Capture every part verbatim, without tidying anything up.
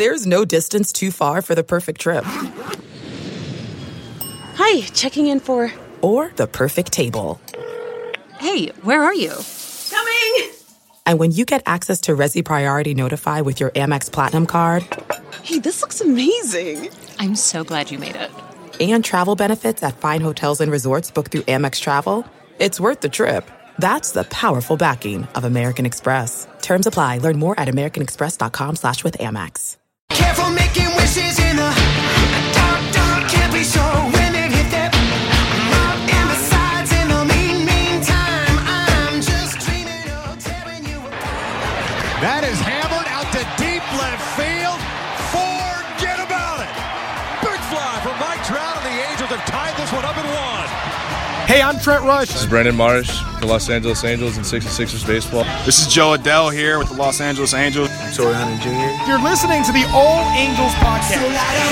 There's no distance too far for the perfect trip. Hi, checking in for... Or the perfect table. Hey, where are you? Coming! And when you get access to Resi Priority Notify with your Amex Platinum card... Hey, this looks amazing. I'm so glad you made it. And travel benefits at fine hotels and resorts booked through Amex Travel, it's worth the trip. That's the powerful backing of American Express. Terms apply. Learn more at americanexpress.com slash with Amex. Careful making wishes in the dark, dark, can't be so women hit that mark and the sides in the mean, mean time. I'm just dreaming of tearing you apart. That is hammered out to deep left field. Forget about it. Big fly from Mike Trout, and the Angels have tied this one up at one. Hey, I'm Trent Rush. This is Brendan Marsh, the Los Angeles Angels and sixty-sixers baseball. This is Joe Adele here with the Los Angeles Angels. I'm Torrey Hunter Junior You're listening to the All Angels podcast.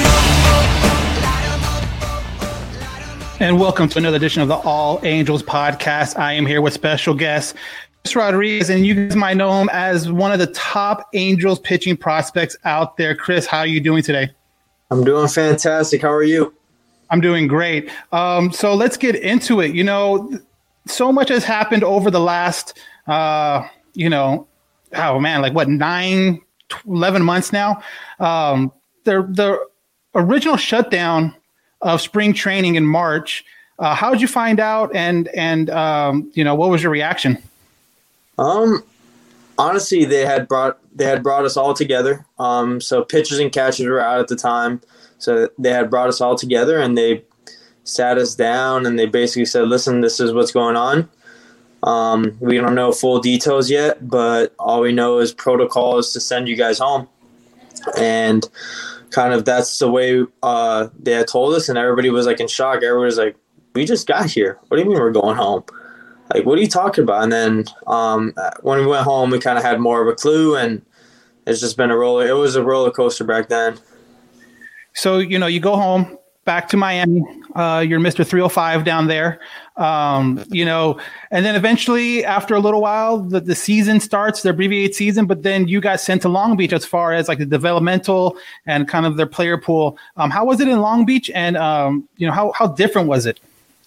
And welcome to another edition of the All Angels podcast. I am here with special guest Chris Rodriguez, and you guys might know him as one of the top Angels pitching prospects out there. Chris, how are you doing today? I'm doing fantastic. How are you? I'm doing great. Um, so let's get into it. You know, so much has happened over the last, uh, you know, oh man, like what, nine, eleven months now. Um, the, the original shutdown of spring training in March. Uh, how did you find out? And, and um, you know, what was your reaction? Um, honestly, they had brought, they had brought us all together. Um, so pitchers and catchers were out at the time. So they had brought us all together and they sat us down and they basically said, listen, this is what's going on. Um, we don't know full details yet, but all we know is protocol is to send you guys home. And kind of that's the way uh, they had told us. And everybody was like in shock. Everybody was like, we just got here. What do you mean we're going home? Like, what are you talking about? And then um, when we went home, we kind of had more of a clue, and it's just been a roller. It was a roller coaster back then. So, you know, you go home back to Miami, uh, you're Mister three oh five down there, um, you know, and then eventually after a little while, the, the season starts, the abbreviated season, but then you got sent to Long Beach as far as like the developmental and kind of their player pool. Um, how was it in Long Beach? And, um, you know, how, how different was it?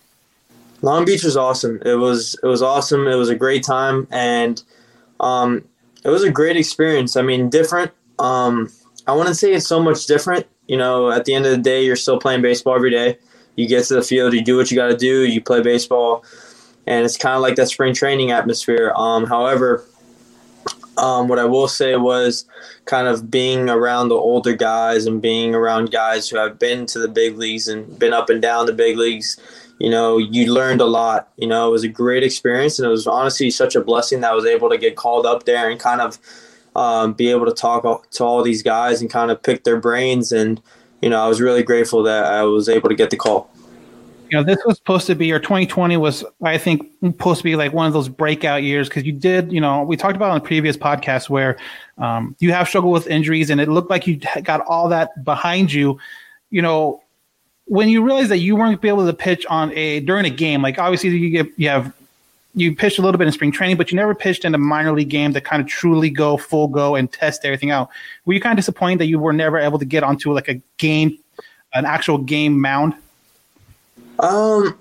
Long Beach was awesome. It was, it was awesome. It was a great time. And um, it was a great experience. I mean, different. Um, I wouldn't say it's so much different. You know, at the end of the day, you're still playing baseball every day. You get to the field, you do what you got to do, you play baseball, and it's kind of like that spring training atmosphere. Um, however, um, what I will say was kind of being around the older guys and being around guys who have been to the big leagues and been up and down the big leagues, you know, you learned a lot. You know, it was a great experience, and it was honestly such a blessing that I was able to get called up there and kind of Um, be able to talk to all these guys and kind of pick their brains. And, you know, I was really grateful that I was able to get the call. You know, this was supposed to be, or twenty twenty was, I think, supposed to be like one of those breakout years because you did, you know, we talked about on the previous podcast where um, you have struggled with injuries and it looked like you got all that behind you. You know, when you realized that you weren't be able to pitch on a, during a game, like obviously you get, you have, you pitched a little bit in spring training, but you never pitched in a minor league game to kind of truly go full go and test everything out. Were you kind of disappointed that you were never able to get onto like a game, an actual game mound? Um,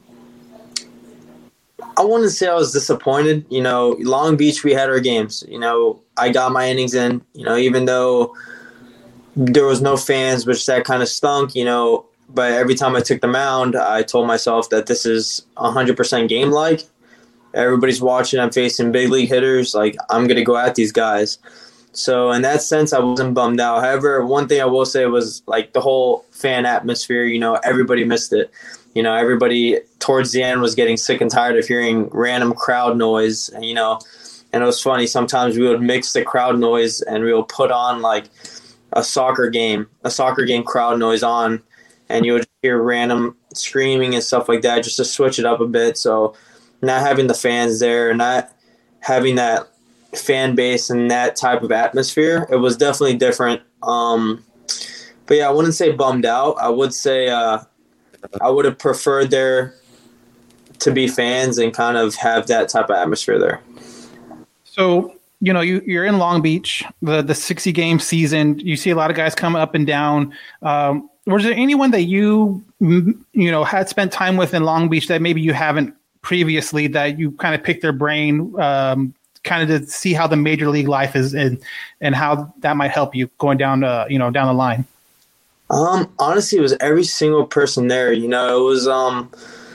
I wouldn't say I was disappointed. You know, Long Beach, we had our games. You know, I got my innings in, you know, even though there was no fans, which that kind of stunk, you know, but every time I took the mound, I told myself that this is one hundred percent game-like. Everybody's watching. I'm facing big league hitters. Like, I'm going to go at these guys. So in that sense, I wasn't bummed out. However, one thing I will say was like the whole fan atmosphere, you know, everybody missed it. You know, everybody towards the end was getting sick and tired of hearing random crowd noise, you know, and it was funny. Sometimes we would mix the crowd noise and we would put on like a soccer game, a soccer game crowd noise on, and you would hear random screaming and stuff like that just to switch it up a bit. So not having the fans there, not having that fan base and that type of atmosphere, it was definitely different. Um, but yeah, I wouldn't say bummed out. I would say uh, I would have preferred there to be fans and kind of have that type of atmosphere there. So you know, you, you're in Long Beach, the, the sixty game season. You see a lot of guys come up and down. Um, was there anyone that you, you know, had spent time with in Long Beach that maybe you haven't previously, that you kind of picked their brain, um, kind of to see how the major league life is and, and how that might help you going down, uh, you know, down the line? Um, honestly, it was every single person there. You know, it was, um,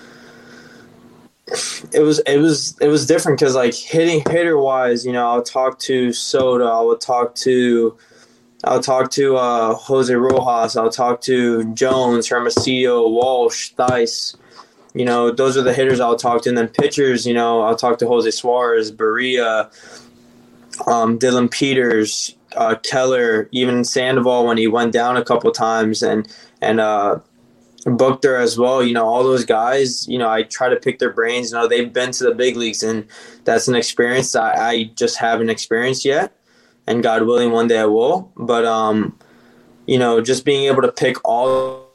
It was it was it was different because like hitting hitter wise, you know, I'll talk to Soto, I would talk to I'll talk to uh, Jose Rojas, I'll talk to Jones, Hermosillo, Walsh, Theis. You know, those are the hitters I'll talk to, and then pitchers, you know, I'll talk to Jose Suarez, Barria, um, Dylan Peters, uh, Keller, even Sandoval when he went down a couple times, and and uh. Buchter as well, you know, all those guys, you know, I try to pick their brains. You know, they've been to the big leagues, and that's an experience that I just haven't experienced yet. And God willing, one day I will. But, um, you know, just being able to pick all.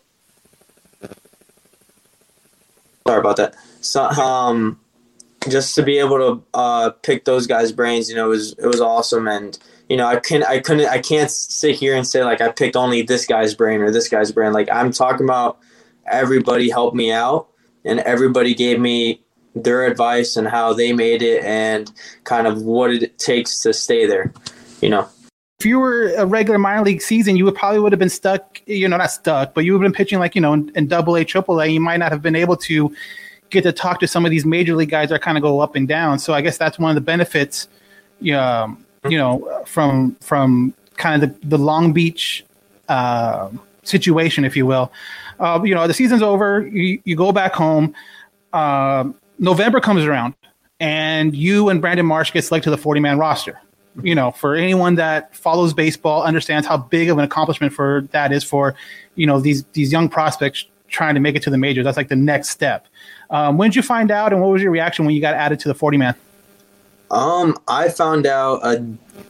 Sorry about that. So, um, just to be able to uh, pick those guys' brains, you know, it was it was awesome. And you know, I can I couldn't I can't sit here and say like I picked only this guy's brain or this guy's brain. Like I'm talking about. Everybody helped me out, and everybody gave me their advice and how they made it and kind of what it takes to stay there, you know. If you were a regular minor league season, you would probably would have been stuck, you know, not stuck, but you would have been pitching like, you know, in, in double A, triple A. You might not have been able to get to talk to some of these major league guys that kind of go up and down. So I guess that's one of the benefits, um, you know, from from kind of the, the Long Beach uh, situation, if you will. Uh, you know, the season's over. You, you go back home. Uh, November comes around, and you and Brandon Marsh get selected to the forty-man roster. You know, for anyone that follows baseball, understands how big of an accomplishment for that is for, you know, these these young prospects trying to make it to the majors. That's like the next step. Um, when did you find out, and what was your reaction when you got added to the forty-man? Um, I found out a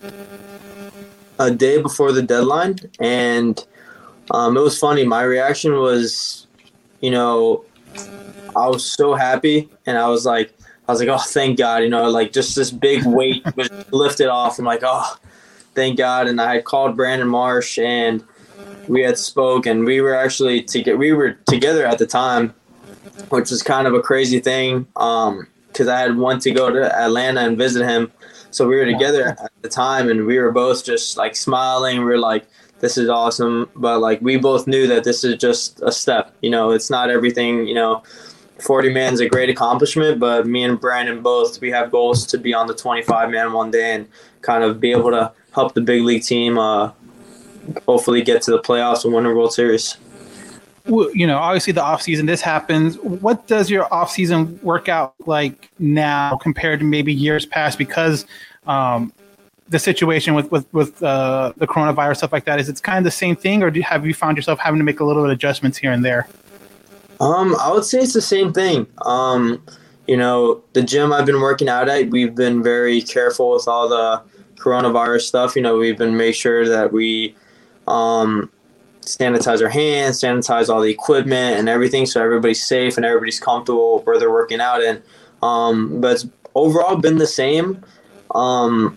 a day before the deadline, and. Um, it was funny. My reaction was, you know, I was so happy, and I was like, I was like, oh, thank God, you know, like just this big weight was lifted off. I'm like, oh, thank God. And I had called Brandon Marsh, and we had spoke, and we were actually to get, we were together at the time, which was kind of a crazy thing, um, because I had wanted to go to Atlanta and visit him, so we were together at the time, and we were both just like smiling. We were like, this is awesome. But like, we both knew that this is just a step, you know, it's not everything, you know, forty man is a great accomplishment, but me and Brandon both, we have goals to be on the twenty-five man one day and kind of be able to help the big league team, uh, hopefully get to the playoffs and win a World Series. Well, you know, obviously the off season, this happens. What does your off season work out like now compared to maybe years past? Because, um, the situation with with with uh, the coronavirus, stuff like that, is it's kind of the same thing, or do, have you found yourself having to make a little bit of adjustments here and there? Um, I would say it's the same thing. Um, you know, the gym I've been working out at, we've been very careful with all the coronavirus stuff. You know, we've been make sure that we um, sanitize our hands, sanitize all the equipment and everything, so everybody's safe and everybody's comfortable where they're working out in. Um, but it's overall been the same. Um,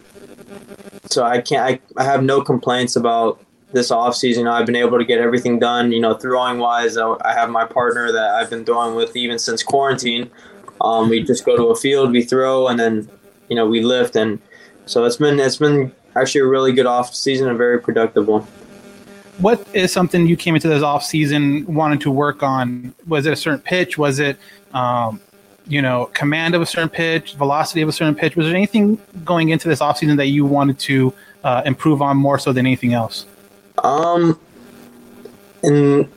So I can't. I, I have no complaints about this off season. You know, I've been able to get everything done. You know, throwing wise, I, I have my partner that I've been throwing with even since quarantine. Um, we just go to a field, we throw, and then you know we lift, and so it's been it's been actually a really good off season, a very productive one. What is something you came into this off season wanting to work on? Was it a certain pitch? Was it um, you know, command of a certain pitch, velocity of a certain pitch? Was there anything going into this offseason that you wanted to uh, improve on more so than anything else? Um, and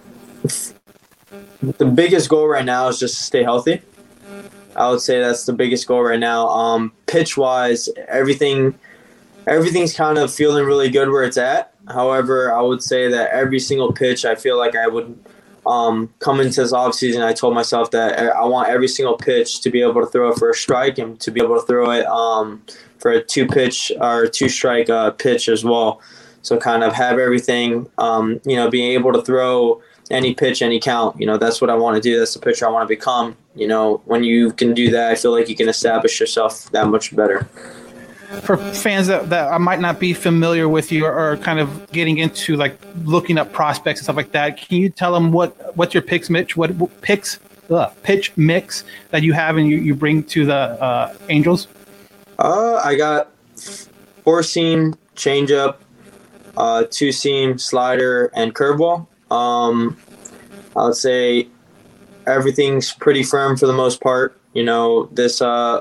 the biggest goal right now is just to stay healthy. I would say that's the biggest goal right now. Um, pitch wise, everything, everything's kind of feeling really good where it's at. However, I would say that every single pitch, I feel like I would Um, coming into this offseason, I told myself that I want every single pitch to be able to throw it for a strike and to be able to throw it um, for a two pitch or two strike uh, pitch as well. So kind of have everything, um, you know, being able to throw any pitch, any count. You know, that's what I want to do. That's the pitcher I want to become. You know, when you can do that, I feel like you can establish yourself that much better. for fans that, that might not be familiar with you or, or kind of getting into like looking up prospects and stuff like that, can you tell them what what's your picks, Mitch? What, what picks, uh, pitch mix that you have and you, you bring to the uh, Angels? Uh, I got four seam changeup, uh, two seam slider, and curveball. Um, I would say everything's pretty firm for the most part. You know, this uh,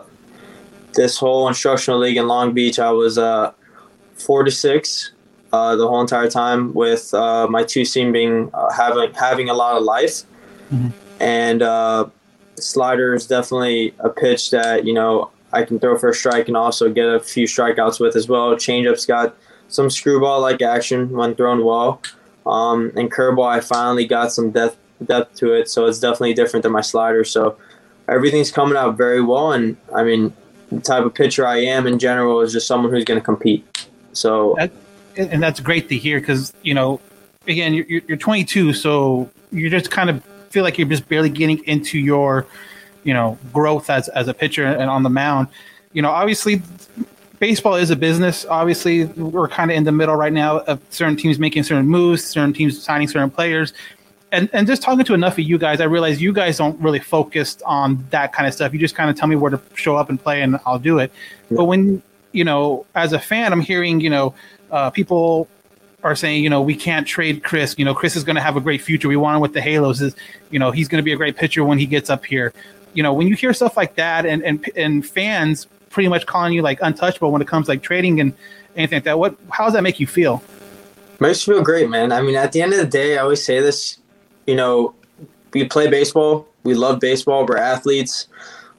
this whole instructional league in Long Beach, I was uh, four to six uh, the whole entire time, with uh, my two seam being uh, having having a lot of life. Mm-hmm. And uh, slider is definitely a pitch that, you know, I can throw for a strike and also get a few strikeouts with as well. Changeup's got some screwball-like action when thrown well. Um, and curveball, I finally got some depth, depth to it, so it's definitely different than my slider. So everything's coming out very well, and, I mean, the type of pitcher I am in general is just someone who's going to compete. So, that, And that's great to hear because, you know, again, you're, you're twenty-two, so you just kind of feel like you're just barely getting into your, you know, growth as, as a pitcher and on the mound. You know, obviously baseball is a business. Obviously we're kind of in the middle right now of certain teams making certain moves, certain teams signing certain players. And and just talking to enough of you guys, I realize you guys don't really focus on that kind of stuff. You just kind of tell me where to show up and play and I'll do it. But when, you know, as a fan, I'm hearing, you know, uh, people are saying, you know, we can't trade Chris. You know, Chris is going to have a great future. We want him with the Halos. Is, you know, he's going to be a great pitcher when he gets up here. You know, when you hear stuff like that and, and, and fans pretty much calling you like untouchable when it comes to like trading and anything like that, what, how does that make you feel? Makes me feel great, man. I mean, at the end of the day, I always say this, you know, we play baseball. We love baseball. We're athletes.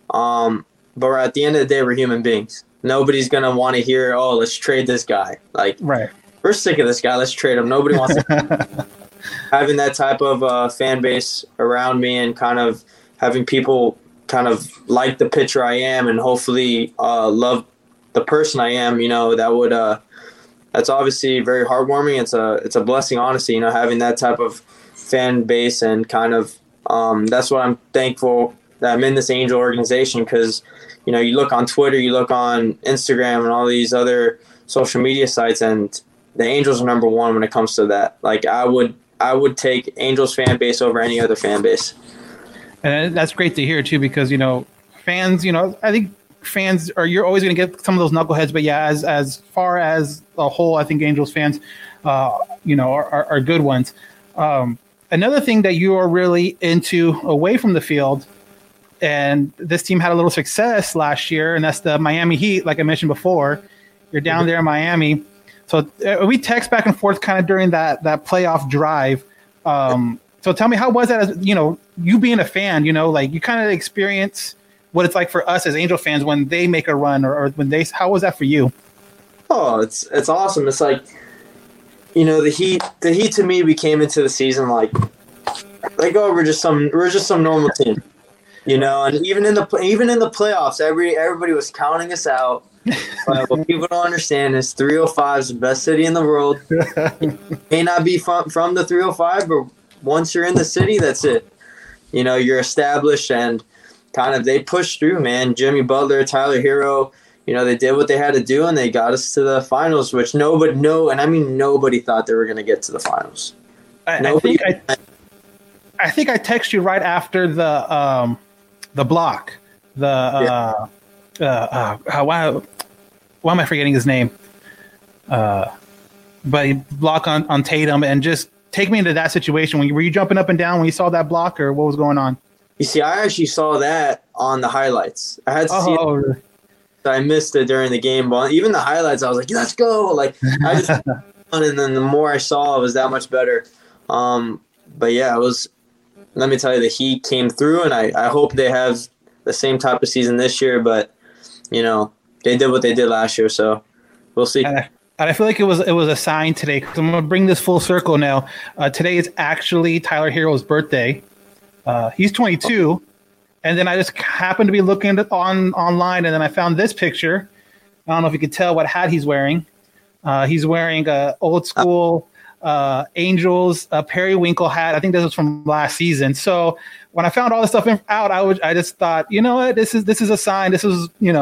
Um, but we're, at the end of the day, we're human beings. Nobody's going to want to hear, oh, let's trade this guy. Like, right. We're sick of this guy. Let's trade him. Nobody wants to. Having that type of uh, fan base around me and kind of having people kind of like the pitcher I am and hopefully uh, love the person I am, you know, that would uh, that's obviously very heartwarming. It's a it's a blessing, honestly, you know, having that type of fan base and kind of um, that's what I'm thankful that I'm in this Angel organization because, you know, you look on Twitter, you look on Instagram and all these other social media sites and the Angels are number one when it comes to that. Like I would, I would take Angels fan base over any other fan base. And that's great to hear too, because, you know, fans, you know, I think fans are, you're always going to get some of those knuckleheads, but yeah, as, as far as a whole, I think Angels fans, uh, you know, are, are, are good ones. Um, another thing that you are really into away from the field, and this team had a little success last year, and that's the Miami Heat. Like I mentioned before, you're down there in Miami. So uh, we text back and forth kind of during that that playoff drive. Um, so tell me, how was that? As you know, you being a fan, you know, like you kind of experience what it's like for us as Angel fans when they make a run, or, or when they. How was that for you? Oh, it's it's awesome. It's like, you know, the Heat. The Heat to me, we came into the season like, like oh, we're just some we're just some normal team, you know. And even in the even in the playoffs, every everybody was counting us out. But what people don't understand is three oh five is the best city in the world. It may not be from, from the three oh five, but once you're in the city, that's it. You know, you're established and kind of they pushed through, man. Jimmy Butler, Tyler Hero, you know, they did what they had to do and they got us to the finals, which nobody, no, and I mean nobody thought they were going to get to the finals. I, I think I, I think I texted you right after the um, the block. The uh, yeah. uh, uh, why why am I forgetting his name? Uh, but he block on, on Tatum and just take me into that situation. When you, were you jumping up and down when you saw that block, or what was going on? You see, I actually saw that on the highlights. I had to oh, see oh, it. Really? I missed it during the game, but even the highlights, I was like, let's go. Like, I just, and then the more I saw, it was that much better. Um, but yeah, it was, let me tell you, the Heat came through, and I, I hope they have the same type of season this year, but, you know, they did what they did last year, so we'll see. And I, and I feel like it was it was a sign today, because I'm going to bring this full circle now. Uh, today is actually Tyler Hero's birthday. Uh, he's twenty-two, and then I just happened to be looking at on online, and then I found this picture. I don't know if you could tell what hat he's wearing. Uh, he's wearing a old school uh, Angels uh, periwinkle hat. I think this was from last season. So when I found all this stuff out, I was I just thought, you know what, this is this is a sign. This is, you know,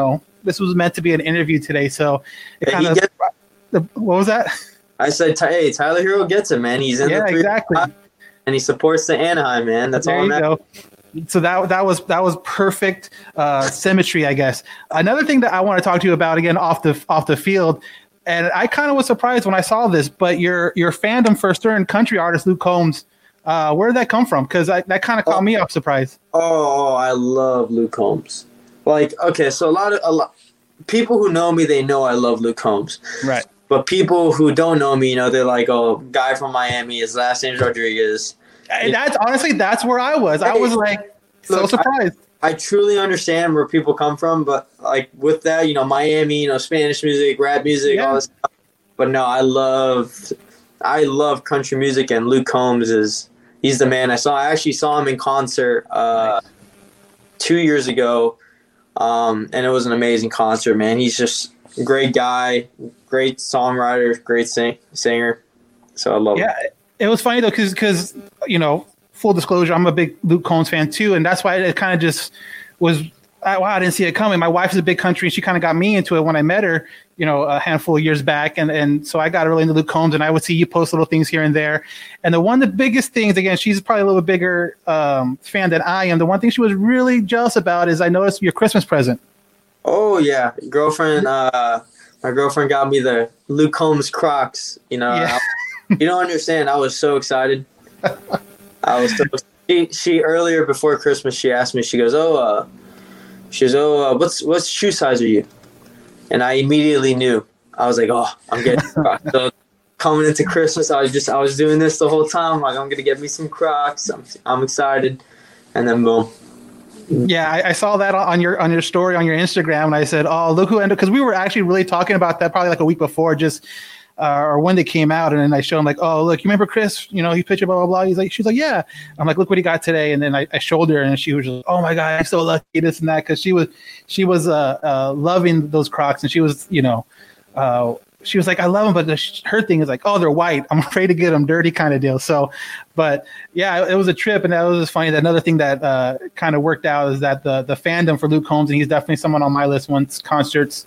this was meant to be an interview today, so it Hey, kind he of. gets- What was that? I said, Ty- hey, Tyler Hero gets it, man. He's in Yeah, the three exactly. and he supports the Anaheim, man. That's There all you I'm go. So that that was that was perfect uh, symmetry, I guess. Another thing that I want to talk to you about again off the off the field, and I kind of was surprised when I saw this, but your your fandom for certain country artist Luke Combs, uh, where did that come from? Because that kind of caught me off surprise. Oh, I love Luke Combs. Like, okay, so a lot of a lot people who know me, they know I love Luke Combs. Right. But people who don't know me, you know, they're like, oh, guy from Miami, his last name's Rodriguez. And that's honestly that's where I was. I was like so Look, surprised. I, I truly understand where people come from, but like with that, you know, Miami, you know, Spanish music, rap music, Yeah. all this stuff. But no, I love I love country music, and Luke Combs is he's the man. I saw I actually saw him in concert uh, two years ago. Um, and it was an amazing concert, man. He's just a great guy, great songwriter, great sing- singer. So I love Yeah, him. it was funny though, because because you know, full disclosure, I'm a big Luke Combs fan too, and that's why it kind of just was. I, wow, I didn't see it coming. My wife is a big country, and she kind of got me into it when I met her, you know, a handful of years back, and and so I got really into Luke Combs, and I would see you post little things here and there. And the one of the biggest things, again, she's probably a little bit bigger um, fan than I am. The one thing she was really jealous about is I noticed your Christmas present. Oh yeah, girlfriend. Uh, my girlfriend got me the Luke Combs Crocs. You know, Yeah. I, you don't understand. I was so excited. I was so. She, she earlier before Christmas, she asked me. She goes, "Oh, uh, she goes, oh, uh, what's what's shoe size are you?" And I immediately knew. I was like, "Oh, I'm getting Crocs." So coming into Christmas, I was just I was doing this the whole time. Like, I'm gonna get me some Crocs. I'm I'm excited, and then boom. Yeah, I, I saw that on your on your story on your Instagram, and I said, "Oh, look who ended!" Because we were actually really talking about that probably like a week before, just uh, or when they came out, and then I showed him like, "Oh, look, you remember Chris? You know, he pictured blah blah blah." He's like, "She's like, yeah." I'm like, "Look what he got today," and then I, I showed her, and she was just, "Oh my god, I'm so lucky!" This and that, because she was she was uh, uh, loving those Crocs, and she was, you know. Uh, She was like, "I love them," but the, her thing is like, "Oh, they're white. I'm afraid to get them dirty," kind of deal. So, but yeah, it was a trip, and that was just funny. Another thing that uh, kind of worked out is that the the fandom for Luke Combs, and he's definitely someone on my list once concerts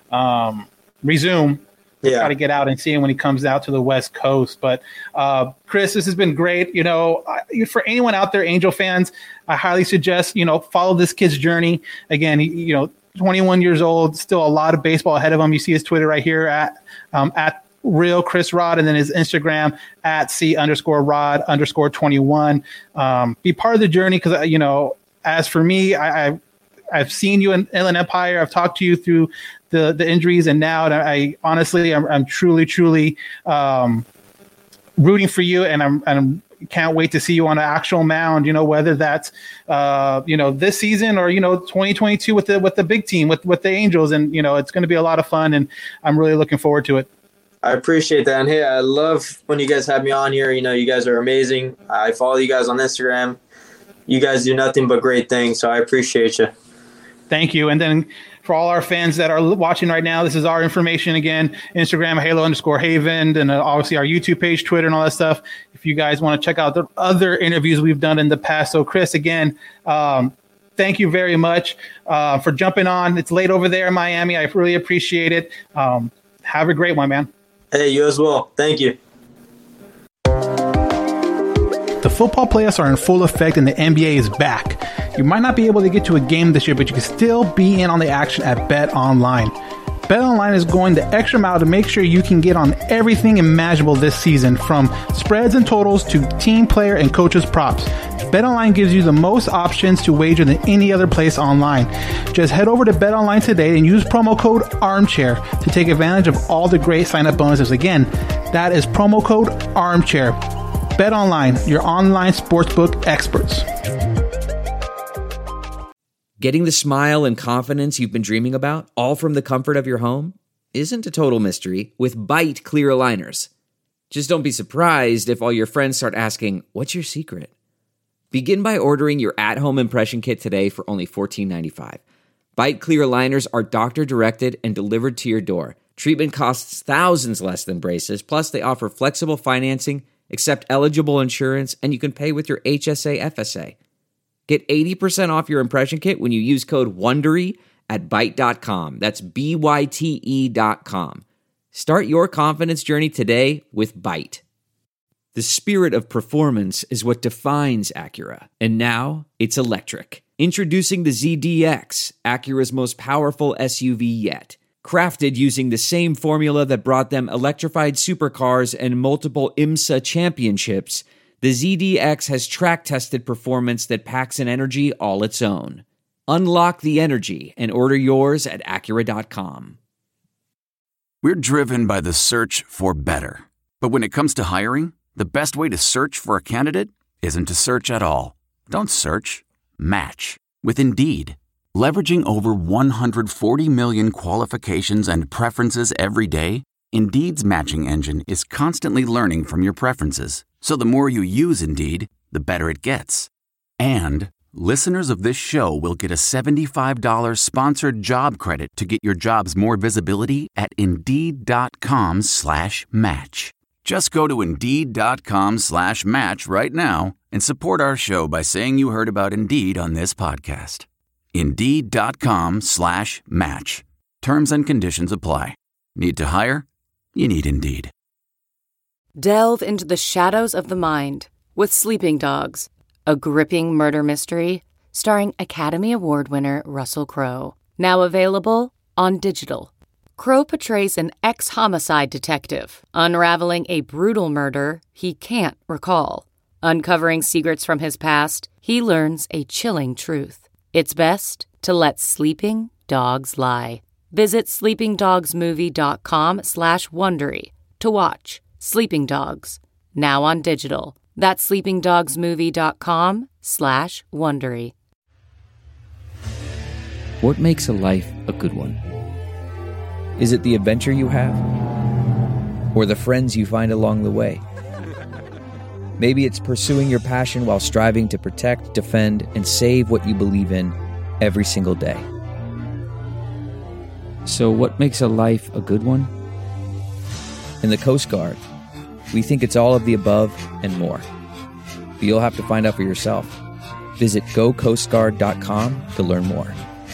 um, resume. Yeah. Got to get out and see him when he comes out to the West Coast. But uh, Chris, this has been great. You know, I, for anyone out there, Angel fans, I highly suggest you know follow this kid's journey. Again, he, you know. twenty-one years old, still a lot of baseball ahead of him. You see his Twitter right here at um, at real Chris Rod, and then his Instagram at C underscore Rod underscore twenty-one. Um, be part of the journey because you know, as for me, I, I've I've seen you in Inland Empire. I've talked to you through the the injuries, and now I, I honestly, I'm, I'm truly, truly um, rooting for you, and I'm and I'm. Can't wait to see you on an actual mound, you know, whether that's, uh, you know, this season or, you know, twenty twenty-two with the, with the big team, with, with the Angels. And, you know, it's going to be a lot of fun, and I'm really looking forward to it. I appreciate that. And hey, I love when you guys have me on here. You know, you guys are amazing. I follow you guys on Instagram. You guys do nothing but great things. So I appreciate you. Thank you. And then for all our fans that are watching right now, this is our information again, Instagram, Halo underscore Haven, and obviously our YouTube page, Twitter, and all that stuff. If you guys want to check out the other interviews we've done in the past. So Chris, again, um, thank you very much uh, for jumping on. It's late over there in Miami. I really appreciate it. Um, have a great one, man. Hey, you as well. Thank you. The football playoffs are in full effect and the N B A is back. You might not be able to get to a game this year, but you can still be in on the action at BetOnline. BetOnline is going the extra mile to make sure you can get on everything imaginable this season, from spreads and totals to team, player, and coaches props. BetOnline gives you the most options to wager than any other place online. Just head over to BetOnline today and use promo code ARMCHAIR to take advantage of all the great sign-up bonuses. Again, that is promo code ARMCHAIR. BetOnline, your online sportsbook experts. Getting the smile and confidence you've been dreaming about, all from the comfort of your home, isn't a total mystery with Byte clear aligners. Just don't be surprised if all your friends start asking, "What's your secret?" Begin by ordering your at-home impression kit today for only fourteen ninety-five. Byte clear aligners are doctor-directed and delivered to your door. Treatment costs thousands less than braces, plus they offer flexible financing, accept eligible insurance, and you can pay with your H S A F S A. Get eighty percent off your impression kit when you use code WONDERY at byte dot com. That's B Y T E dot com. Start your confidence journey today with Byte. The spirit of performance is what defines Acura, and now it's electric. Introducing the Z D X, Acura's most powerful S U V yet. Crafted using the same formula that brought them electrified supercars and multiple IMSA championships, the Z D X has track-tested performance that packs an energy all its own. Unlock the energy and order yours at Acura dot com. We're driven by the search for better. But when it comes to hiring, the best way to search for a candidate isn't to search at all. Don't search, match with Indeed. Leveraging over one hundred forty million qualifications and preferences every day, Indeed's matching engine is constantly learning from your preferences. So the more you use Indeed, the better it gets. And listeners of this show will get a seventy-five dollars sponsored job credit to get your jobs more visibility at Indeed.com slash match. Just go to Indeed.com slash match right now and support our show by saying you heard about Indeed on this podcast. Indeed.com slash match. Terms and conditions apply. Need to hire? You need Indeed. Delve into the shadows of the mind with Sleeping Dogs, a gripping murder mystery starring Academy Award winner Russell Crowe. Now available on digital. Crowe portrays an ex-homicide detective unraveling a brutal murder he can't recall. Uncovering secrets from his past, he learns a chilling truth. It's best to let sleeping dogs lie. Visit sleepingdogsmovie.com slash Wondery to watch Sleeping Dogs, now on digital. That's sleepingdogsmovie.com slash Wondery. What makes a life a good one? Is it the adventure you have? Or the friends you find along the way? Maybe it's pursuing your passion while striving to protect, defend, and save what you believe in every single day. So what makes a life a good one? In the Coast Guard, we think it's all of the above and more. But you'll have to find out for yourself. Visit go coast guard dot com to learn more.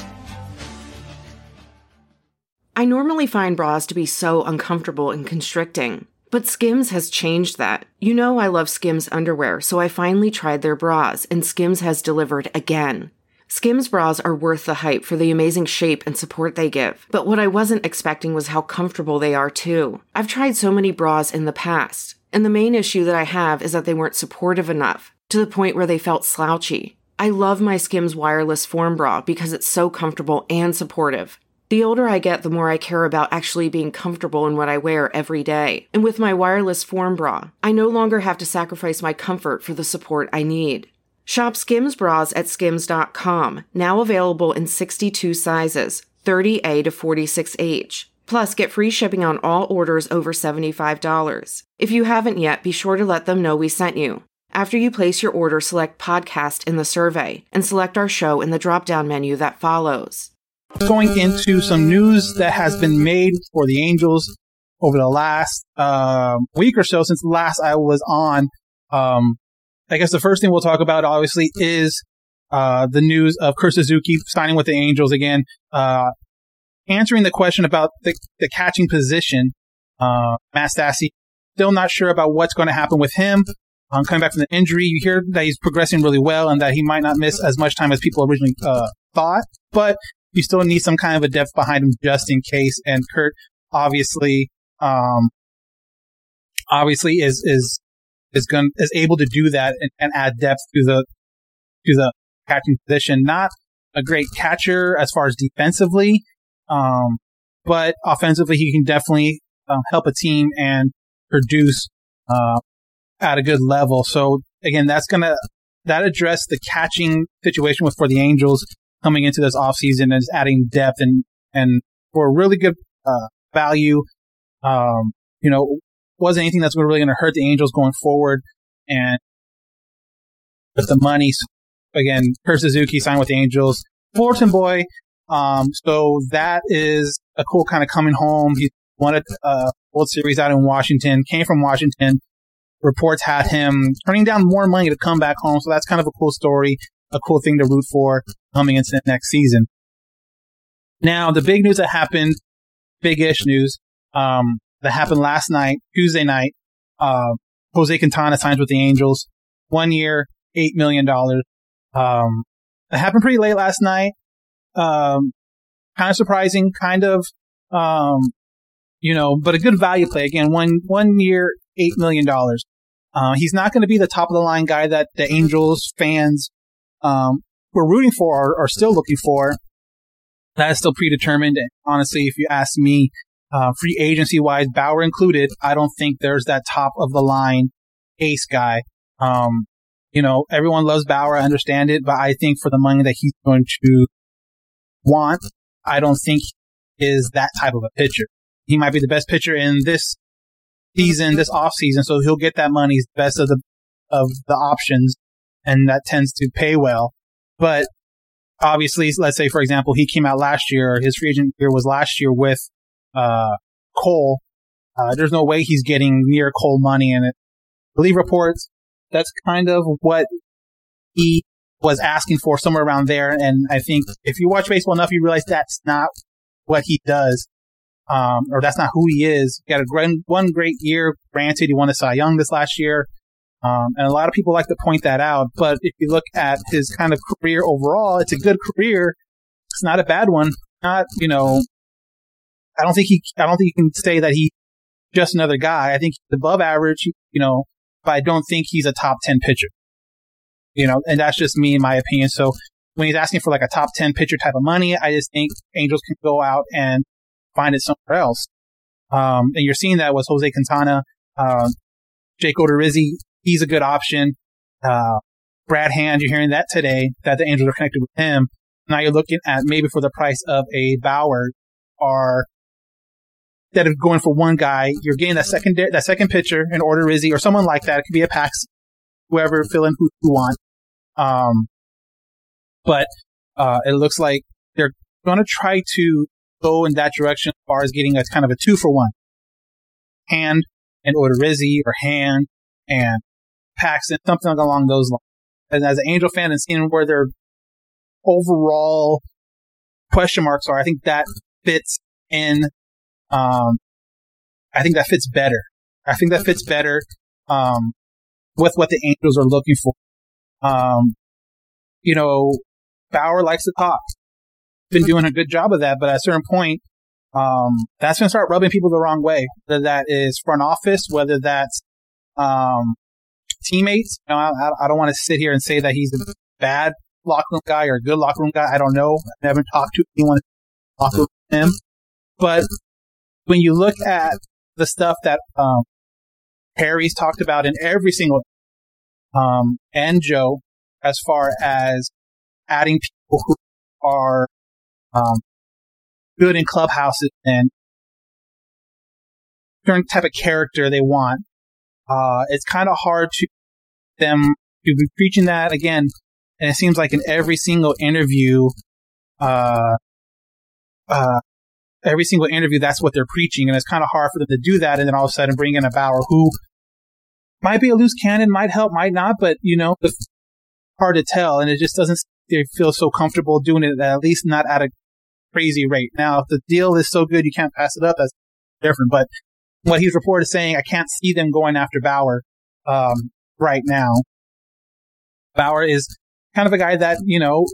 I normally find bras to be so uncomfortable and constricting, but Skims has changed that. You know I love Skims underwear, so I finally tried their bras, and Skims has delivered again. Skims bras are worth the hype for the amazing shape and support they give, but what I wasn't expecting was how comfortable they are too. I've tried so many bras in the past, and the main issue that I have is that they weren't supportive enough, to the point where they felt slouchy. I love my Skims wireless form bra because it's so comfortable and supportive. The older I get, the more I care about actually being comfortable in what I wear every day. And with my wireless form bra, I no longer have to sacrifice my comfort for the support I need. Shop Skims bras at skims dot com, now available in sixty-two sizes, thirty A to forty-six H. Plus, get free shipping on all orders over seventy-five dollars. If you haven't yet, be sure to let them know we sent you. After you place your order, select podcast in the survey and select our show in the drop-down menu that follows. Going into some news that has been made for the Angels over the last uh, week or so, since last I was on. Um, I guess the first thing we'll talk about, obviously, is uh, the news of Kurt Suzuki signing with the Angels again. Uh, answering the question about the, the catching position, uh, Matt Stassi, still not sure about what's going to happen with him. Um, coming back from the injury, you hear that he's progressing really well and that he might not miss as much time as people originally uh, thought, but you still need some kind of a depth behind him just in case. And Kurt obviously, um, obviously is, is, is going, is able to do that and, and add depth to the, to the catching position. Not a great catcher as far as defensively, um, but offensively, he can definitely um, help a team and produce, uh, at a good level. So again, that's going to, that address the catching situation with, for the Angels coming into this offseason and is adding depth and, and for a really good, uh, value. Um, you know, wasn't anything that's really going to hurt the Angels going forward. And with the money, again, Kurt Suzuki signed with the Angels, Fullerton boy. Um, so that is a cool kind of coming home. He won a, uh, World Series out in Washington, came from Washington. Reports had him turning down more money to come back home. So that's kind of a cool story, a cool thing to root for coming into the next season. Now, the big news that happened, big-ish news, um, that happened last night, Tuesday night, uh, Jose Quintana signs with the Angels. One year, eight million dollars. Um, it happened pretty late last night. Um, kind of surprising, kind of, um, you know, but a good value play. Again, one, one year, eight million dollars. Uh, he's not going to be the top of the line guy that the Angels fans, um, were rooting for or are still looking for. That is still predetermined. And honestly, if you ask me, uh, free agency wise, Bauer included, I don't think there's that top of the line ace guy. Um, you know, everyone loves Bauer. I understand it, but I think for the money that he's going to want, I don't think he is that type of a pitcher. He might be the best pitcher in this season, this off season. So he'll get that money. He's the best of the, of the options. And that tends to pay well. But obviously, let's say, for example, he came out last year, his free agent year was last year with, uh, Cole. Uh, there's no way he's getting near Cole money. And it, I believe reports, that's kind of what he was asking for, somewhere around there. And I think if you watch baseball enough, you realize that's not what he does. Um, or that's not who he is. He got a great, one great year. Granted, he won the Cy Young this last year. Um, and a lot of people like to point that out. But if you look at his kind of career overall, it's a good career. It's not a bad one. Not, you know, I don't think he, I don't think you can say that he's just another guy. I think he's above average, you know, but I don't think he's a top ten pitcher. You know, and that's just me in my opinion. So when he's asking for like a top ten pitcher type of money, I just think Angels can go out and find it somewhere else. Um, and you're seeing that with Jose Quintana, uh, Jake Odorizzi. He's a good option. Uh, Brad Hand, you're hearing that today, that the Angels are connected with him. Now you're looking at maybe for the price of a Bauer, or instead of going for one guy, you're getting that second, that second pitcher, an Odorizzi or someone like that. It could be a Pax, whoever, fill in who you want. Um, but, uh, it looks like they're going to try to go in that direction as far as getting a kind of a two for one. Hand and Odorizzi, or Hand and Paxton, something along those lines. And as an Angel fan and seeing where their overall question marks are, I think that fits in. Um, I think that fits better. I think that fits better um, with what the Angels are looking for. Um, you know, Bauer likes to talk. Been doing a good job of that, but at a certain point, um, that's going to start rubbing people the wrong way. Whether that is front office, whether that's um, teammates. You know, I, I don't want to sit here and say that he's a bad locker room guy or a good locker room guy. I don't know. I haven't talked to anyone in locker room with him. But when you look at the stuff that um, Harry's talked about in every single um, and Joe, as far as adding people who are um, good in clubhouses and certain type of character they want, uh, it's kind of hard to them to be preaching that again. And it seems like in every single interview, uh, uh, every single interview, that's what they're preaching. And it's kind of hard for them to do that. And then all of a sudden bring in a Bauer who might be a loose cannon, might help, might not, but you know, it's hard to tell. And it just doesn't, they feel so comfortable doing it, at least not at a crazy rate. Now, if the deal is so good, you can't pass it up. That's different. But what he's reported saying, I can't see them going after Bauer, um, right now. Bauer is kind of a guy that, you know,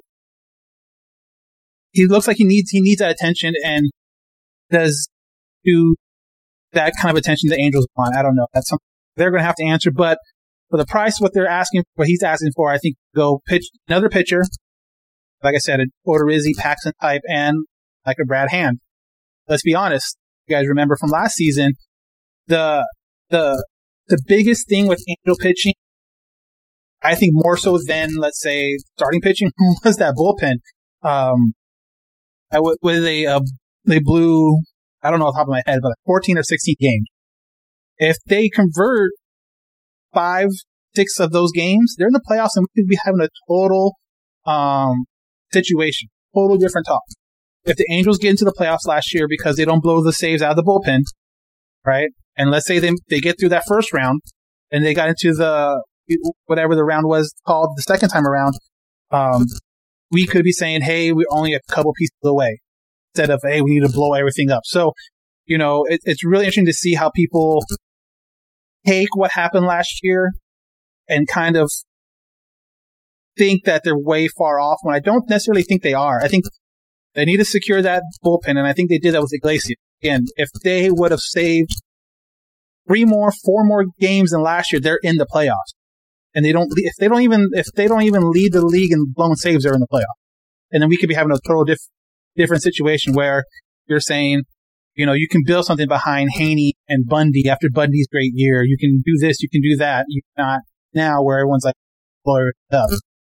he looks like he needs, he needs that attention, and does do that kind of attention the Angels want. I don't know. That's something they're going to have to answer, but for the price, what they're asking, what he's asking for, I think go pitch another pitcher. Like I said, an Odorizzi, Paxton type, and like a Brad Hand. Let's be honest. You guys remember from last season, the, the, the biggest thing with Angel pitching, I think more so than, let's say, starting pitching, was that bullpen. Um, I w- with a, uh, they blew, I don't know off the top of my head, but fourteen or sixteen games. If they convert five, six of those games, they're in the playoffs, and we could be having a total, um, situation. Total different talk. If the Angels get into the playoffs last year because they don't blow the saves out of the bullpen, right? And let's say they, they get through that first round and they got into the, whatever the round was called the second time around, um, we could be saying, hey, we're only a couple pieces away. instead of, hey, we need to blow everything up. So, you know, it, it's really interesting to see how people take what happened last year and kind of think that they're way far off when I don't necessarily think they are. I think they need to secure that bullpen, and I think they did that with Iglesias. Again, if they would have saved three more, four more games than last year, they're in the playoffs. And they don't, if they don't even, if they don't even lead the league in blown saves, they're in the playoffs. And then we could be having a total diff, different situation where you're saying, you know, you can build something behind Haney and Bundy after Bundy's great year. You can do this, you can do that. You cannot now where everyone's like, blow it up.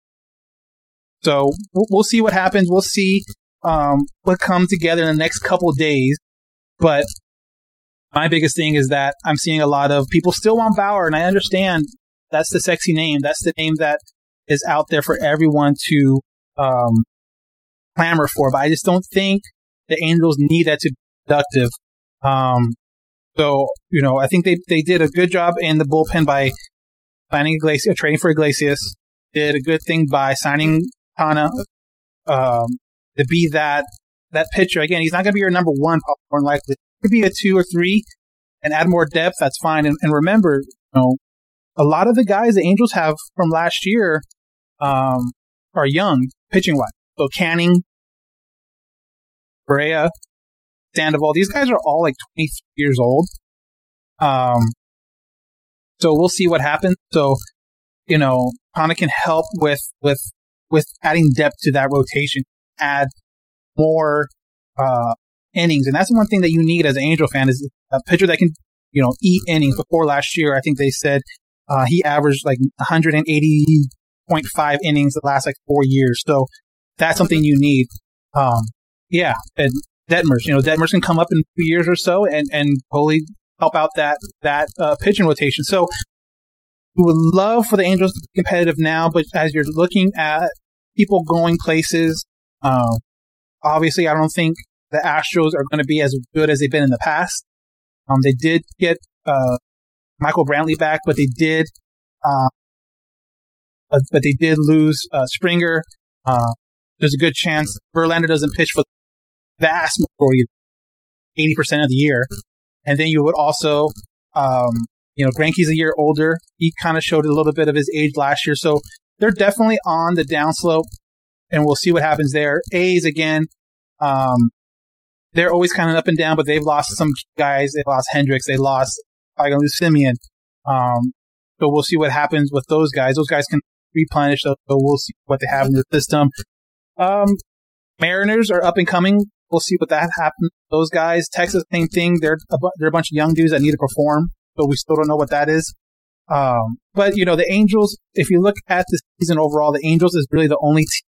So we'll see what happens. We'll see um, what comes together in the next couple of days. But my biggest thing is that I'm seeing a lot of people still want Bauer, and I understand that's the sexy name. That's the name that is out there for everyone to um, clamor for. But I just don't think the Angels need that to be productive. Um, so, you know, I think they, they did a good job in the bullpen by signing Iglesias, trading for Iglesias. Did a good thing by signing Tana um, to be that that pitcher. Again, he's not going to be your number one, more likely. Could be a two or three and add more depth. That's fine. And, and remember, you know, a lot of the guys the Angels have from last year um, are young, pitching wise. So Canning, Brea, Sandoval, these guys are all like twenty-three years old. Um, so we'll see what happens. So, you know, Tana can help with, with, with adding depth to that rotation, add more, uh, innings. And that's the one thing that you need as an Angel fan is a pitcher that can, you know, eat innings. Before last year, I think they said, uh, he averaged like one eighty point five innings the last like four years. So that's something you need. Um, yeah. And Detmers, you know, Detmers can come up in two years or so and, and totally help out that, that, uh, pitching rotation. So we would love for the Angels to be competitive now, but as you're looking at people going places, um, obviously I don't think the Astros are going to be as good as they've been in the past. Um, they did get, uh, Michael Brantley back, but they did, uh, but, but they did lose, uh, Springer. Uh, there's a good chance Verlander doesn't pitch for the vast majority, eighty percent of the year. And then you would also, um, you know, Greinke's a year older. He kind of showed a little bit of his age last year. So they're definitely on the downslope, and we'll see what happens there. A's, again, um, they're always kind of up and down, but they've lost some guys. They lost Hendricks. They lost, probably going to lose Simeon. Um, so we'll see what happens with those guys. Those guys can replenish, so we'll see what they have in the system. Um, Mariners are up and coming. We'll see what that happens. Those guys, Texas, same thing. They're a, bu- they're a bunch of young dudes that need to perform, so we still don't know what that is. Um, but, you know, the Angels, if you look at the season overall, the Angels is really the only team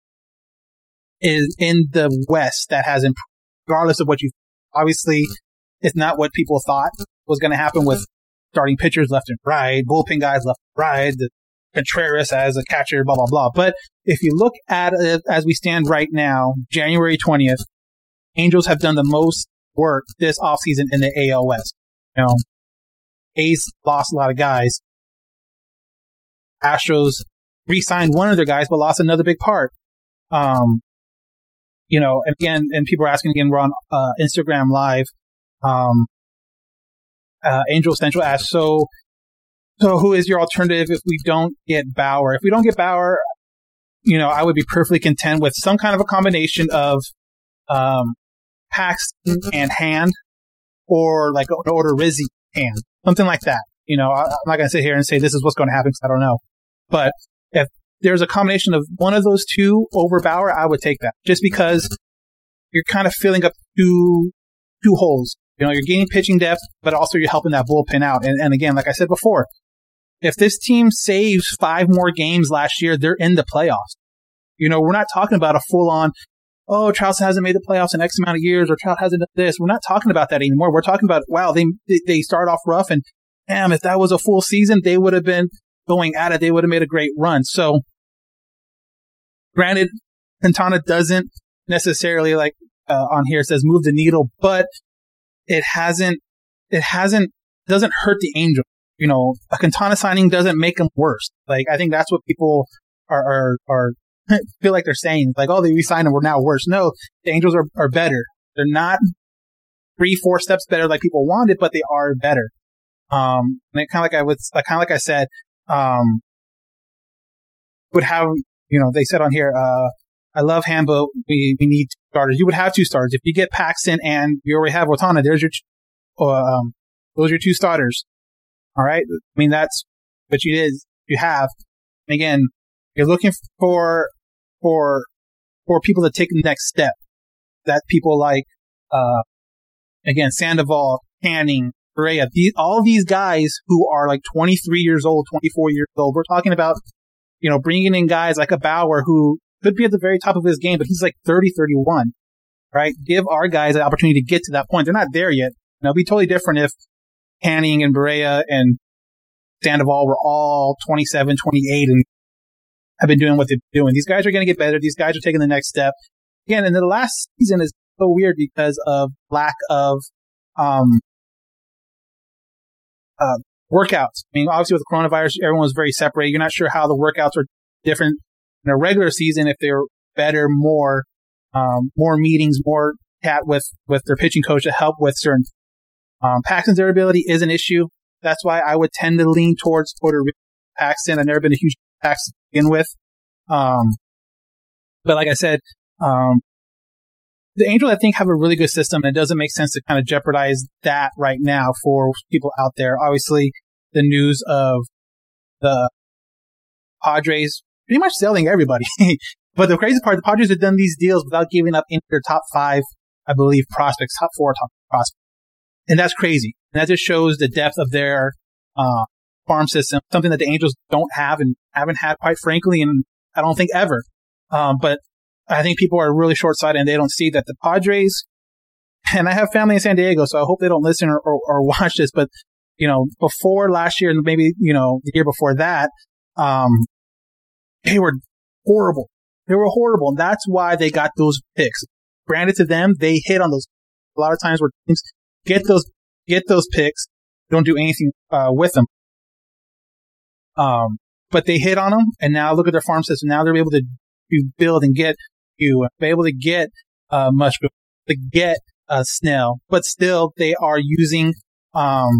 is in the West that has improved, regardless of what you, obviously, it's not what people thought was going to happen with starting pitchers left and right, bullpen guys left and right, the Contreras as a catcher, blah, blah, blah. But if you look at it as we stand right now, January twentieth, Angels have done the most work this offseason in the A L West. You know, A's lost a lot of guys. Astros re-signed one of their guys, but lost another big part. Um, you know, and again, and people are asking again, we're on uh, Instagram Live. Um, uh, Angel Central asks, so, so who is your alternative if we don't get Bauer? If we don't get Bauer, you know, I would be perfectly content with some kind of a combination of um, Paxton and Hand, or like an order Rizzi Hand, something like that. You know, I, I'm not going to sit here and say this is what's going to happen because I don't know. But if there's a combination of one of those two over Bauer, I would take that, just because you're kind of filling up two two holes. You know, you're gaining pitching depth, but also you're helping that bullpen out. And, and again, like I said before, if this team saves five more games last year, they're in the playoffs. You know, we're not talking about a full-on, oh, Charleston hasn't made the playoffs in X amount of years, or Charleston hasn't done this. We're not talking about that anymore. We're talking about, wow, they they start off rough, and damn, if that was a full season, they would have been going at it. They would have made a great run. So, granted, Quintana doesn't necessarily, like uh, on here it says, move the needle, but it hasn't, it hasn't, doesn't hurt the Angels. You know, a Quintana signing doesn't make them worse. Like, I think that's what people are, are, are feel like they're saying like, oh, they re-signed them, we're now worse. No, the Angels are, are better. They're not three, four steps better like people wanted, but they are better. Um, and kind of like I would, like, kind of like I said, um, would have, you know, they said on here, uh, I love Hambo. We, we need two starters. You would have two starters. If you get Paxton and you already have Otana, there's your, two, um, those are your two starters. All right. I mean, that's what you did. You have, and again, you're looking for, for, for people to take the next step. That people like, uh, again, Sandoval, Canning, Correa, these, all these guys who are like twenty-three years old, twenty-four years old. We're talking about, you know, bringing in guys like a Bauer who could be at the very top of his game, but he's like thirty, thirty-one, right? Give our guys an opportunity to get to that point. They're not there yet. You know, it'd be totally different if Canning and Correa and Sandoval were all twenty-seven, twenty-eight and have been doing what they're doing. These guys are going to get better. These guys are taking the next step. Again, and the last season is so weird because of lack of, um, uh, workouts. I mean, obviously with coronavirus, everyone was very separated. You're not sure how the workouts are different in a regular season, if they're better, more, um, more meetings, more chat with, with their pitching coach to help with certain, um, Paxton's durability is an issue. That's why I would tend to lean towards Puerto Rico Paxton. I've never been a huge Paxton to begin with. Um, but like I said, um, the Angels, I think, have a really good system, and it doesn't make sense to kind of jeopardize that right now for people out there. Obviously, the news of the Padres pretty much selling everybody. But the crazy part, the Padres have done these deals without giving up into their top five, I believe, prospects, top four top prospects. And that's crazy. And that just shows the depth of their uh, farm system, something that the Angels don't have and haven't had, quite frankly, and I don't think ever. Um, but I think people are really short-sighted and they don't see that the Padres, and I have family in San Diego, so I hope they don't listen or, or, or watch this, but, you know, before last year and maybe, you know, the year before that, um, they were horrible. They were horrible. And that's why they got those picks. Granted to them, they hit on those. A lot of times where teams get those, get those picks, don't do anything, uh, with them. Um, but they hit on them, and now look at their farm system. Now they're able to, to build and get you, be able to get, uh, Musgrove, to get, uh, Snell, but still they are using, um,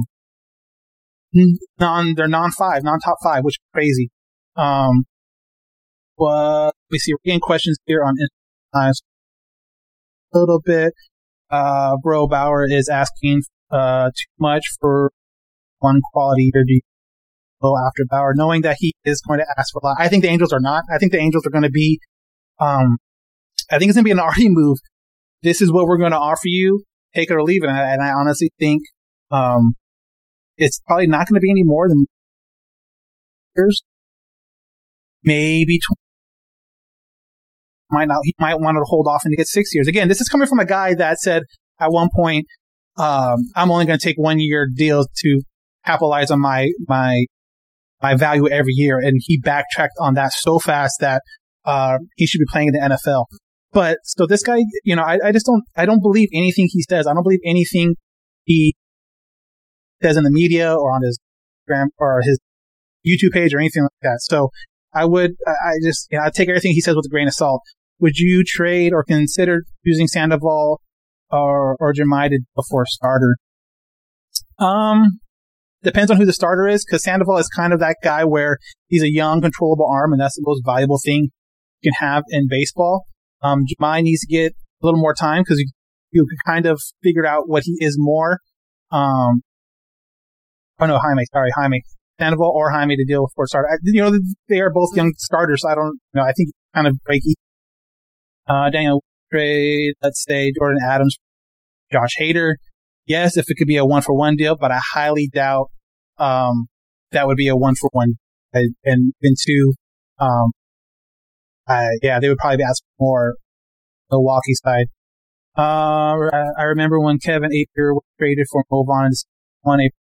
non, they're non-five, non-top five, which is crazy. Um, but let me see, we're getting questions here on Instagram a little bit. Uh, Bro Bauer is asking, uh, too much for one quality year. Do you go after Bauer, knowing that he is going to ask for a lot? I think the Angels are not. I think the Angels are going to be, um, I think it's going to be an Artie move. This is what we're going to offer you. Take it or leave it. And I, and I honestly think, um, it's probably not going to be any more than years. Maybe twenty. Might not, he might want to hold off and get six years. Again, this is coming from a guy that said at one point, um, I'm only going to take one year deals to capitalize on my, my, my value every year. And he backtracked on that so fast that, uh, he should be playing in the N F L. But so this guy, you know, I, I just don't, I don't believe anything he says. I don't believe anything he says in the media or on his Instagram or his YouTube page or anything like that. So I would, I just, you know, I take everything he says with a grain of salt. Would you trade or consider using Sandoval or, or Jemai before starter? Um, depends on who the starter is, because Sandoval is kind of that guy where he's a young, controllable arm, and that's the most valuable thing you can have in baseball. Um, Jemai needs to get a little more time because you, you can kind of figure out what he is more. Um, oh no, Jaime, sorry, Jaime. Sandoval or Jaime to deal with for starter. I, you know, they are both young starters, so I don't, you know, I think kind of break even. Uh, Daniel trade, let's say Jordan Adams, Josh Hader. Yes, if it could be a one for one deal, but I highly doubt, um, that would be a one for one. And, and two, um, I, yeah, they would probably be asking more Milwaukee side. Uh, I remember when Kevin Apier was traded for Movan, one April.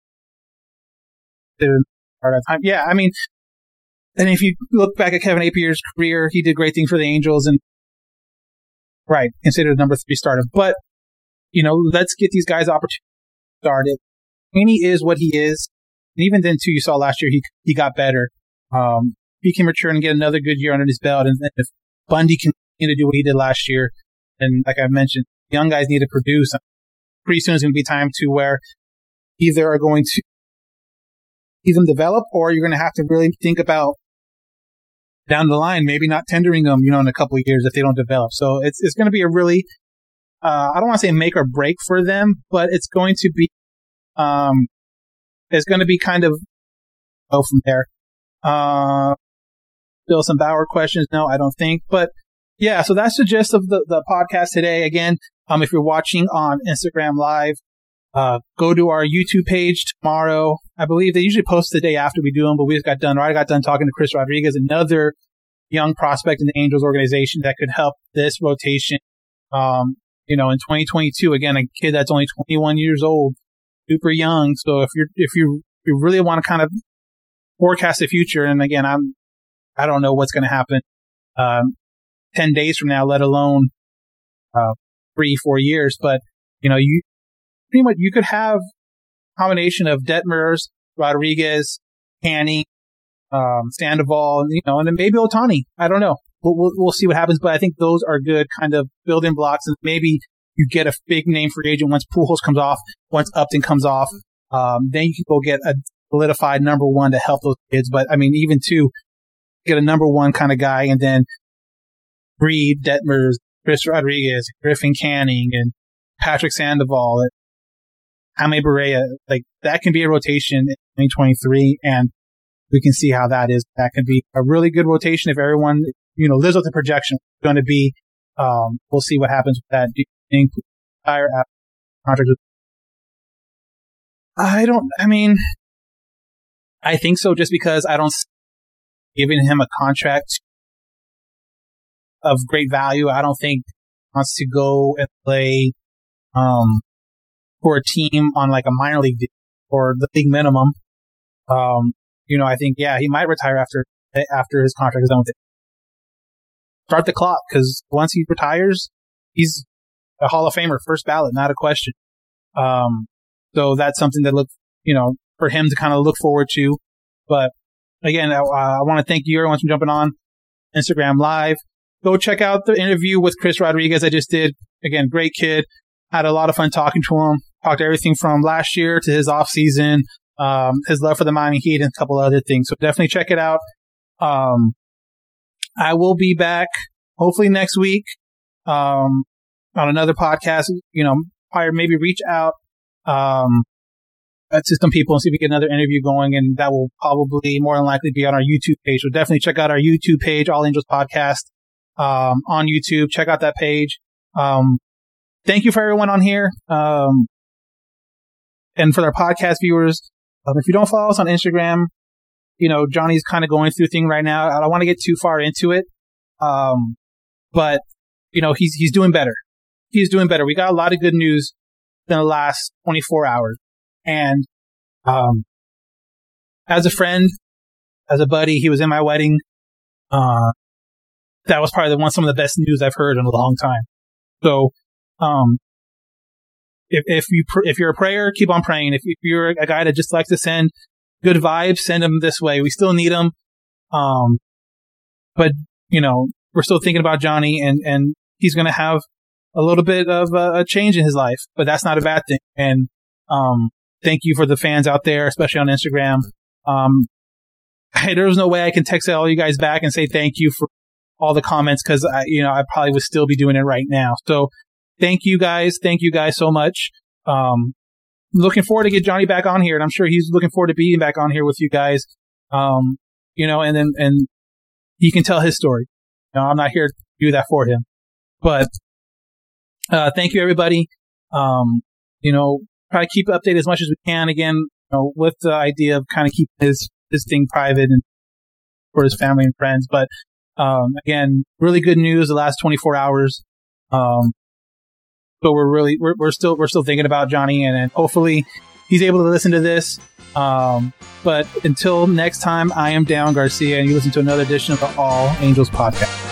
Yeah, I mean, and if you look back at Kevin Apier's career, he did great things for the Angels and, right, considered number three starter. But, you know, let's get these guys opportunity to start it. Haney is what he is. And even then, too, you saw last year, he he got better. Um, he can mature and get another good year under his belt. And if Bundy can continue to do what he did last year, and like I mentioned, young guys need to produce. Pretty soon it's going to be time to where either are going to see them develop, or you're going to have to really think about down the line, maybe not tendering them, you know, in a couple of years if they don't develop. So it's it's going to be a really, uh, I don't want to say make or break for them, but it's going to be, um, it's going to be kind of go from there. Uh, still some Bauer questions? No, I don't think. But yeah, so that's the gist of the, the podcast today. Again, um, if you're watching on Instagram Live, uh, go to our YouTube page tomorrow. I believe they usually post the day after we do them, but we just got done, or I got done talking to Chris Rodriguez, another young prospect in the Angels organization that could help this rotation. Um, you know, in twenty twenty-two, again, a kid that's only twenty-one years old, super young. So if you're, if you, if you really want to kind of forecast the future, and again, I'm, I don't know what's going to happen, um, ten days from now, let alone, uh, three, four years. But, you know, you pretty much, you could have a combination of Detmers, Rodriguez, Canning, um, Sandoval, you know, and then maybe Ohtani. I don't know. We'll, we'll, we'll see what happens. But I think those are good kind of building blocks. And maybe you get a big name free agent once Pujols comes off, once Upton comes off. Um, then you can go get a solidified number one to help those kids. But I mean, even to get a number one kind of guy, and then Reed, Detmers, Chris Rodriguez, Griffin Canning, and Patrick Sandoval, Jaime Barria, like that can be a rotation in twenty twenty-three, and we can see how that is. That could be a really good rotation if everyone, you know, lives with the projection. It's going to be, um, we'll see what happens with that. Do you think higher contract? I don't, I mean, I think so, just because I don't giving him a contract of great value. I don't think he wants to go and play, um, for a team on like a minor league deal or the league minimum. Um, you know, I think, yeah, he might retire after, after his contract is done with it. Start the clock, because once he retires, he's a Hall of Famer, first ballot, not a question. Um, so that's something that look, you know, for him to kind of look forward to. But again, I, I want to thank you everyone for jumping on Instagram Live. Go check out the interview with Chris Rodriguez I just did. Again, great kid. Had a lot of fun talking to him. Talked everything from last year to his off season, um, his love for the Miami Heat, and a couple of other things. So definitely check it out. Um, I will be back hopefully next week, um, on another podcast. You know, probably maybe reach out, um, to some people and see if we get another interview going, and that will probably more than likely be on our YouTube page. So definitely check out our YouTube page, All Angels Podcast, um, on YouTube. Check out that page. Um, thank you for everyone on here. Um, and for our podcast viewers, um, if you don't follow us on Instagram, you know, Johnny's kind of going through a thing right now. I don't want to get too far into it. Um, but you know, he's, he's doing better. He's doing better. We got a lot of good news in the last twenty-four hours. And, um, as a friend, as a buddy, he was in my wedding. Uh, that was probably the one, some of the best news I've heard in a long time. So, um, if, if you, pr- if you're a prayer, keep on praying. If, if you're a guy that just likes to send good vibes, send them this way. We still need them. Um, but you know, we're still thinking about Johnny, and, and he's going to have a little bit of a, a change in his life, but that's not a bad thing. And, um, thank you for the fans out there, especially on Instagram. Um, I, there was no way I can text all you guys back and say thank you for all the comments, because I, you know, I probably would still be doing it right now. So thank you guys. Thank you guys so much. Um, looking forward to get Johnny back on here, and I'm sure he's looking forward to being back on here with you guys. Um, you know, and then, and he can tell his story. You know, I'm not here to do that for him, but, uh, thank you everybody. Um, you know, try to keep updated as much as we can. Again, you know, with the idea of kind of keeping his, his thing private and for his family and friends. But, um, again, really good news the last twenty-four hours. Um, so we're really, we're, we're still, we're still thinking about Johnny, and, and hopefully he's able to listen to this. Um, but until next time, I am Down Garcia, and you listen to another edition of the All Angels Podcast.